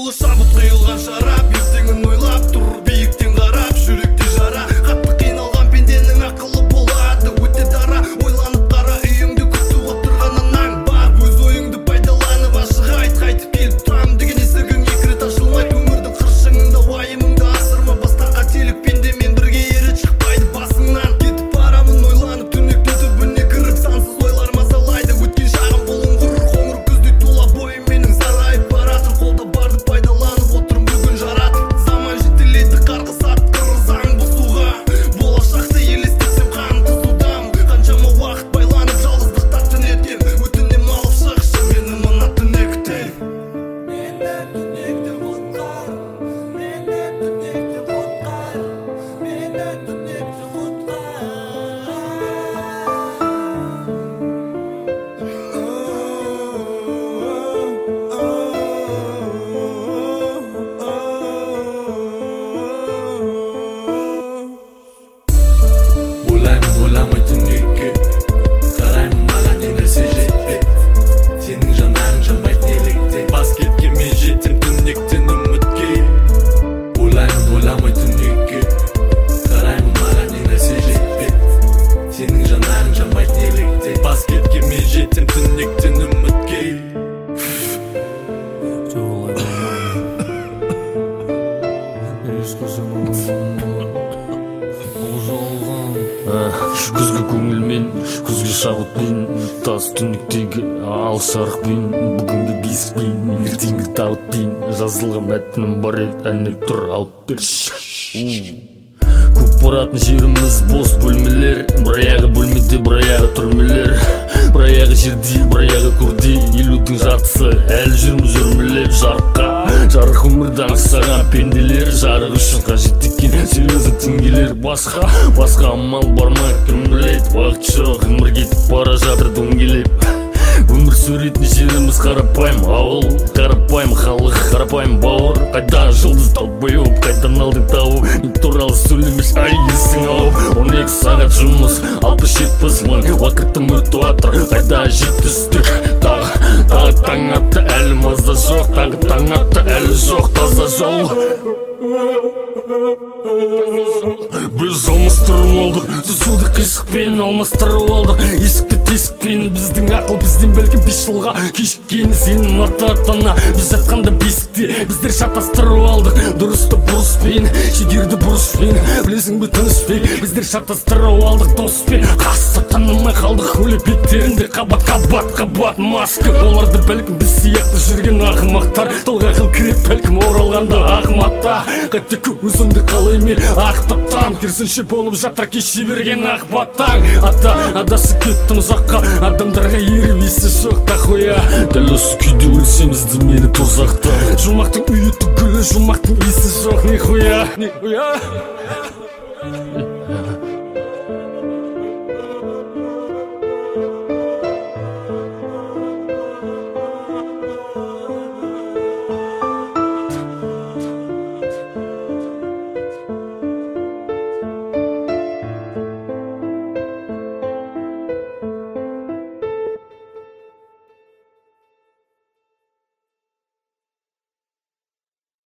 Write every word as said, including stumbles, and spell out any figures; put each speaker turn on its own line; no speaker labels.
жолы шабыт қиылған шарап, ертеңін ойлап тұр биіктен қарап, жүректе жара. Қатты қиналған пенденің ақылы болады өте дара. Ойланып қара, үйіңді күтіп отырғанынан бар. Өз ойыңды пайдаланып ашық айт, қайтып келіп тұрам деген есігің екі рет ашылмайды. Өмірдің қыршыңында уайымыңды асырма, басқа қателік пендемен бірге ері шықпайды басыңнан. Кетіп барамын ойланып, түнектің түбіне кіріп, сансыз ойлар мазалайды. Өткен шағым қолым құр, қоңыр күздей тула бойым менің сарайып баратыр. Қолда барды пайдаланып отырмын бүгін жаратып. Заман жетелейді қарғыс атқыр заң бұзуға, болашақты елестетсем қан қызудам. Қаншама уақыт байланып жалғыздықта түнеткен, өтінем алып шықшы мені мына түнектен. Мені түнектен құтқар, мені түнектен құтқар, мені түнектен құтқар. Ойлаймын ойламай түнекке, қараймын маған не нәрсе жетпейді. Сенің жанарың жанбайды неліктен, бас кеткен мен жетем түнектен үмітке. Ойлаймын ойламай түнекке, қараймын маған не нәрсе жетпейді. Сенің жанарың жанбайды неліктен, бас кеткен мен жетем түнектен үмітке.
Күзгі көңілмен, күзгі шабытпен, тас түнектегі алыс жарықпен, бүгінгі бесікпен, ертеңгі табытпен, жазылған мәтінім бар еді, әннен тұр алып берші. Көп баратын жеріміз бос бөлмелер, бір аяғы бөлмеде, бір аяғы түрмелер, бір аяғы жерде, бір аяғы көрде, елудің жартысы әлі жүрміз өрмелеп жарыққа. Жарық өмірді аңсаған пенделер, жарық үшін қажет екен серьезді теңгелер. Басқа, басқа амал бар ма кім біледі, уақыт жоқ, өмір кетіп бара жатыр дөңгелеп. Өмір сүретін жеріміз қарапайым ауыл, қарапайым халық, қарапайым бауыр. Қайда жұлдыз тауып, қайдан алдың тауып, не туралы сөйлемеш ай есің алып. Он екі сағат жұмыс, алпыс жетпіс мың уақытым өтіп атыр, қайда жетістік. Тағы, тағы таң атты, әлі мазда жоқ, тағы таң атты, әлі жоқ таза жол. Біз алмастырып алдық, түсуді қисықпен алмастырып алдық. Есікті тесікпен, біздің ақыл бізден бәлкім бес жылға кешіккені сенің ата-атана. Біз жатқанда бесікте біздер шатастырып алдық, дұрысты бұрыспен, шегерді бұрышпен. Білесің бе тыныспен, біздер шатастырып алдық доспен. Қасы танымай қалдық өліп беттерінде қабат қабат қабат маска. Оларды бәлкім біз сияқты жүрген ақымақтар, толға қыл кіреп бәлкім оралғанда ақымақта. Қайтты өзімді қалай мен ақтаптан, керісінше болып жатыр кеше берген ақ батаң. Ата адасы кеттім ұзаққа, адамдарға еріп есі жоқ тақоя. Дәл осы күйде өлсемізді мені тозақта, жұмақтың үйі түгілі, жұмақтың есі жоқ нихуя, нихуя.